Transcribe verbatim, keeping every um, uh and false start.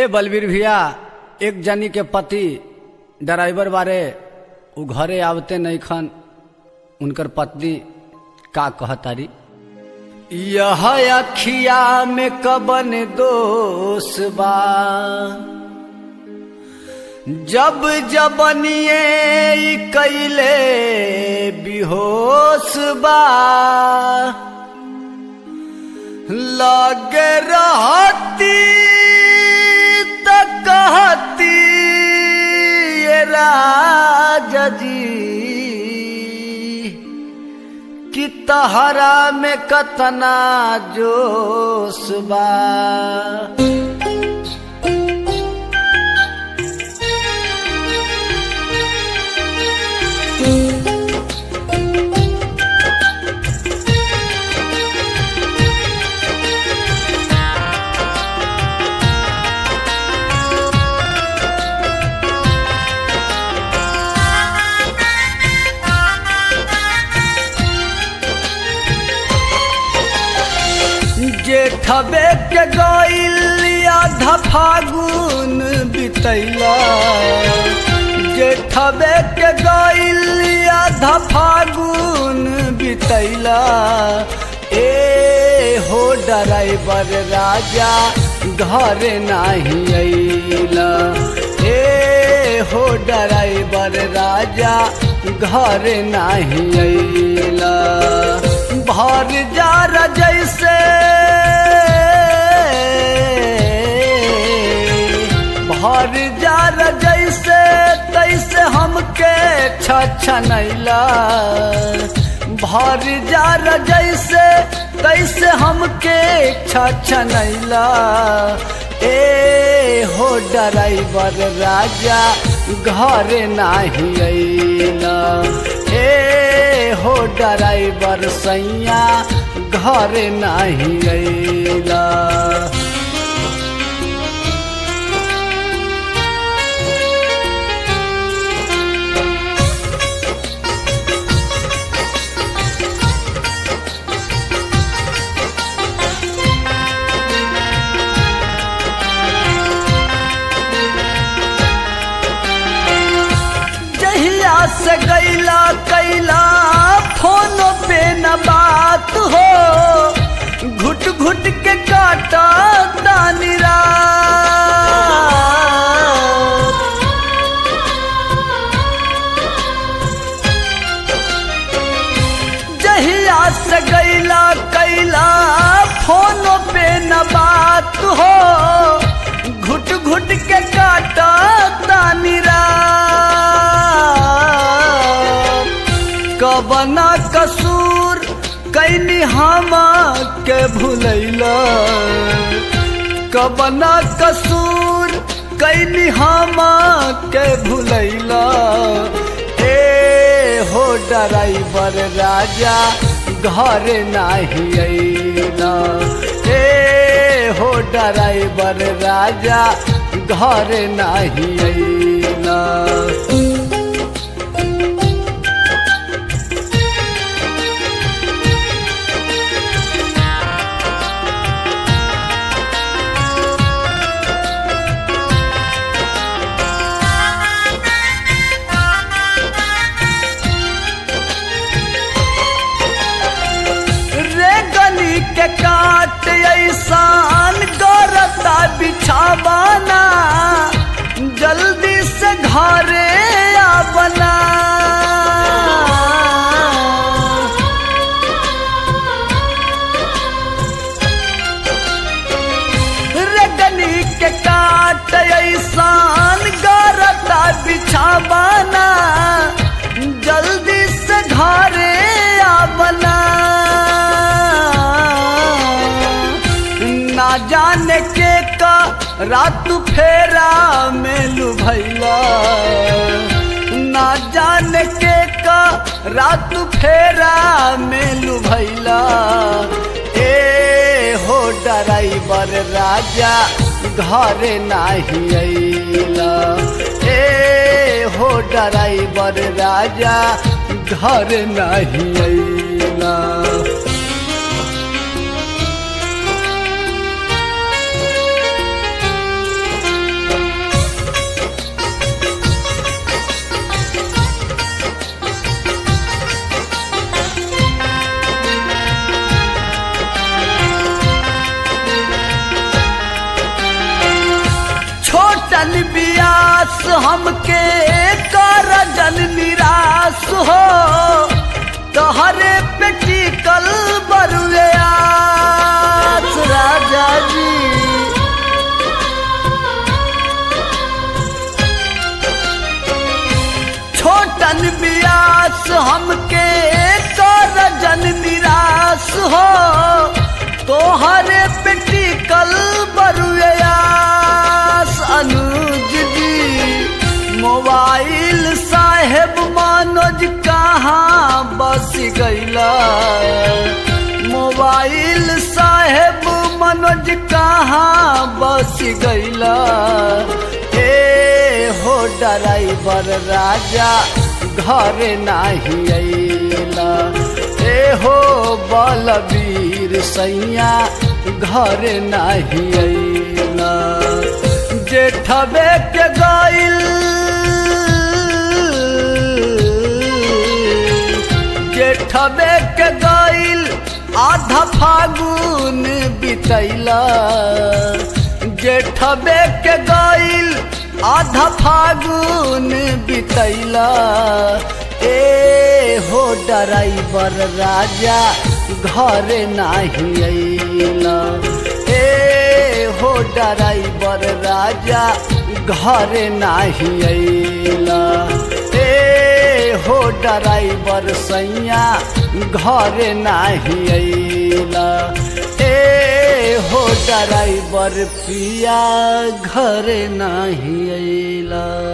ए बलबीर भैया, एक जनी के पति ड्राइवर बारे उ घरे आवते नहीं खन, उनकर पत्नी का कहतारी। यह अखिया में कबन दोष बा, जब जबनिए कैले बेहोश बा, लगे रहती त कहती ये राजा जी कि तहरा में कतना जोश बा। जेठबे के गइल आधा फागुन बितैला, जेठबे के गइल आधा फागुन बितैला। ए हो ड्राइवर राजा घर नाही अइला, ए हो ड्राइवर राजा घर नाही अइला। भर जार जैसे भर जार जैसे तैसे हमके छछनैला, भर जार जैसे तैसे हमके छछनैला। ए हो ड्राइवर राजा घर नाही अइला, ए हो ड्राइवर सैया घर नाही अइला। से गैला कैला फोन पे न बात हो, घुट घुट के काटा दानी रात। जहिया से गैला कैला फोन पे न बात हो, घुट घुट के काटा दानी रात। कबना कसूर कैनी हम के भुलैला, कबना कसूर कैनी हम के भुलैला। ए हो ड्राइवर राजा घर नाही अइला, ए हो ड्राइवर राजा घर नाही अइला। के काट ऐसान गरता बिछावाना, जल्दी से घरे आवना। रगनी के काट ऐसान गरता बिछावाना, जल्दी से घरे आवना। ना जाने के का रात फेरा में लुभैला, ना जाने के का रात फेरा में लुभैला। ए हो ड्राइवर राजा घर नाही अइला, ए हो ड्राइवर राजा घर नाही अइला। छोटन बियास हमके कर जन निराश हो तोहरे पे टिकल बरुए आस राजा जी। छोटन बियास हमके कर जन निराश हो तोहरे पे टिकल बरुए आस। अनुज जी मोबाइल साहेब मनोज कहाँ बस गईला, मोबाइल साहेब मनोज कहाँ बस गईला। ए हो ड्राइवर राजा घर नाही अइला, ए हो बलबीर सैया घर नाही अइला। जेठबे के गइल जेठबे के गइल आधा फागुन बितैला, जेठबे के गइल आधा फागुन बितैला। ए हो ड्राइवर राजा घर नाही अइला, ए हो ड्राइवर राजा घर नाही अइला। ए हो ड्राइवर सैया घर नाही अइला, ए हो ड्राइवर पिया घर नाही अइला।